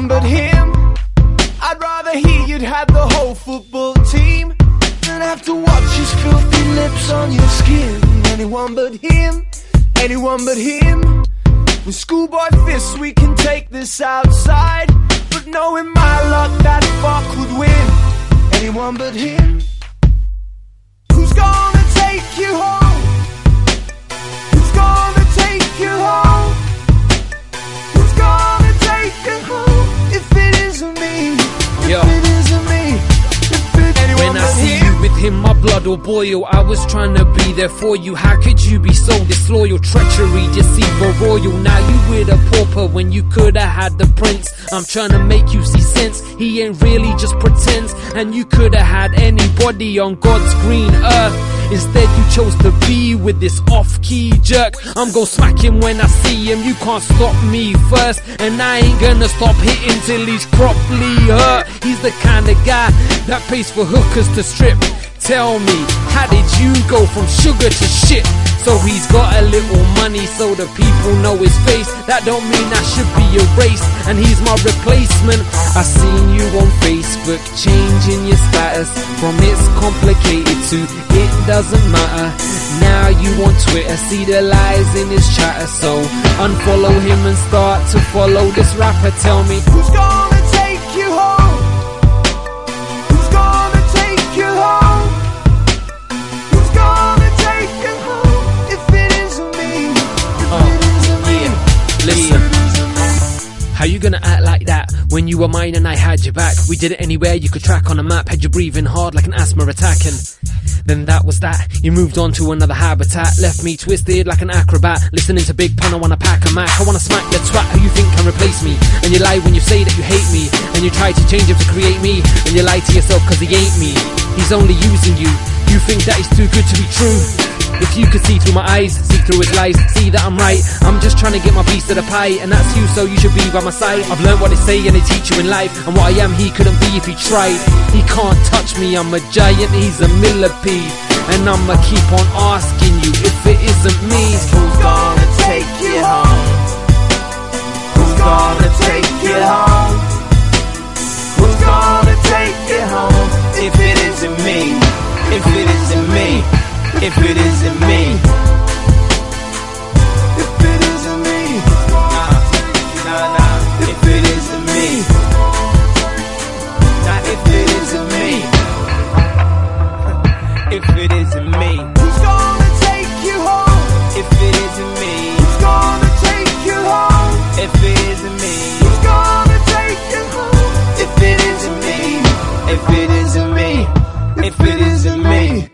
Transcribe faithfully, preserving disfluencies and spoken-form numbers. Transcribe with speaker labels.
Speaker 1: anyone but him. I'd rather he you'd have the whole football team than have to watch his filthy lips on your skin. Anyone but him, anyone but him. With schoolboy fists we can take this outside, but knowing my luck that fuck would win. Anyone but him. Who's gonna take you home? Who's gonna take you home? Who's gonna take you home? If it isn't me, if
Speaker 2: Yo.
Speaker 1: it isn't me, if it anyone
Speaker 2: When I
Speaker 1: but
Speaker 2: see
Speaker 1: him.
Speaker 2: you with him, my blood will boil. I was trying to be there for you. How could you be so disloyal? Treachery, deceiver, royal. Now you with a pauper when you could have had the prince. I'm trying to make you see sense. He ain't really, just pretends. And you could have had anybody on God's green earth. Instead you chose to be with this off-key jerk. I'm gon' smack him when I see him. You can't stop me first, and I ain't gonna stop hitting till he's properly hurt. He's the kind of guy that pays for hookers to strip. Tell me, how did you go from sugar to shit? So he's got a little money so the people know his face. That don't mean I should be erased, and he's my replacement. I seen you on Facebook changing your status from it's complicated to it doesn't matter. Now you on Twitter, see the lies in his chatter. So unfollow him and start to follow this rapper. Tell me,
Speaker 1: Who's gonna take you home? Who's gonna take you home? Who's gonna take you home? If it isn't me, if
Speaker 2: Oh,
Speaker 1: it isn't me,
Speaker 2: yeah. Listen.
Speaker 1: if it isn't me.
Speaker 2: How you gonna act like that when you were mine and I had your back? We did it anywhere you could track on a map. Had you breathing hard like an asthma attacking. Then that was that. You moved on to another habitat. Left me twisted like an acrobat. Listening to Big Pun, I wanna pack a Mac. I wanna smack the twat who you think can replace me. And you lie when you say that you hate me. And you try to change him to create me. And you lie to yourself cause he ain't me. He's only using you. You think that he's too good to be true. If you could see through my eyes, see through his lies, see that I'm right. I'm just trying to get my piece of the pie, and that's you, so you should be by my side. I've learned what they say and they teach you in life, and what I am he couldn't be if he tried. He can't touch me, I'm a giant, he's a millipede. And I'ma keep on asking you if it isn't me.
Speaker 1: Who's gonna take you home? Who's gonna take you home? Who's gonna take you home? If it isn't me, if it isn't me, if it isn't me, if it isn't me, nah, nah, nah, if it isn't me, nah, if it isn't me, if it isn't me. Who's gonna take you home? If it isn't me. Who's gonna take you home? If it isn't me. Who's gonna take you home? If it isn't me. If it isn't me. If it isn't me.